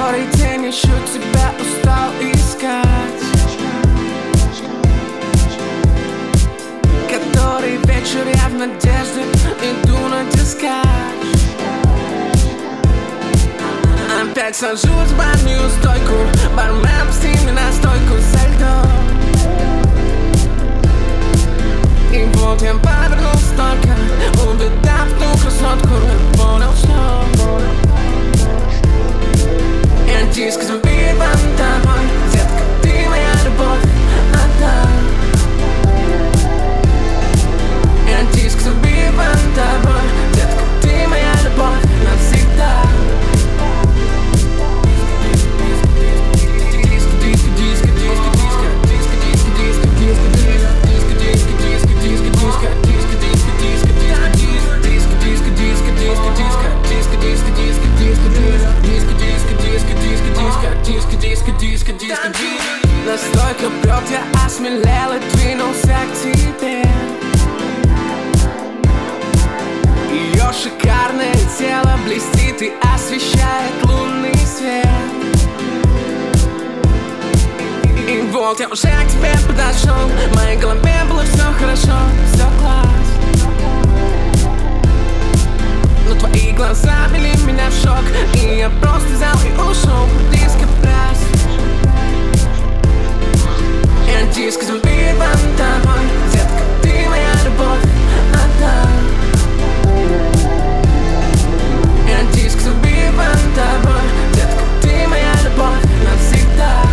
который день еще тебя устал искать, который вечер я в надежде иду натискать. Опять сажусь в барную стойку, бармен сними настойку со льдом. И вот я повернулся только, увидав ту красотку, и понял, что я диск забиван тобой, детка, ты моя любовь, отдай. Я диск забиван тобой, детка, ты моя любовь навсегда. Настойка пьет, я осмелел и двинулся к тебе. Ее шикарное тело блестит и освещает лунный свет. И вот я уже к тебе подошел, в моей голове было все хорошо, все класс. Но твои глаза вели меня в шок, и я просто взял и ушел в диско-пресс. Я диск забиван тобой, детка, ты моя любовь, отдай. Я диск забиван тобой, детка, ты моя любовь навсегда.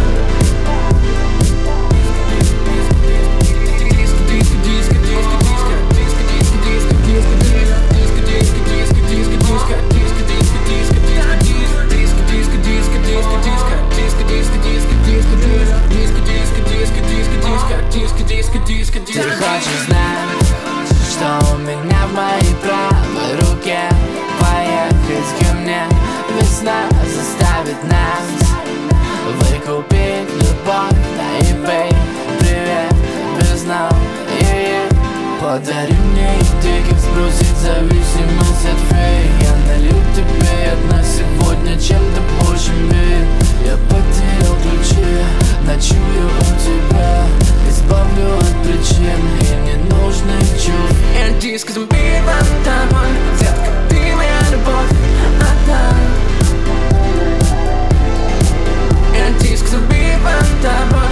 Ты хочешь знать, что у меня в моей правой руке? Поехать ко мне, весна заставит нас выкупить любовь на eBay. Привет, весна, подари мне идейки, сбросить зависимость от фейк. Я налью тебе одна сегодня чем-то больше мир. Я потерял ключи, ночую у тебя, избавлю от причин и ненужных чувств. Я диск забиван тобой, детка, ты моя любовь, отдай. Я диск забиван тобой.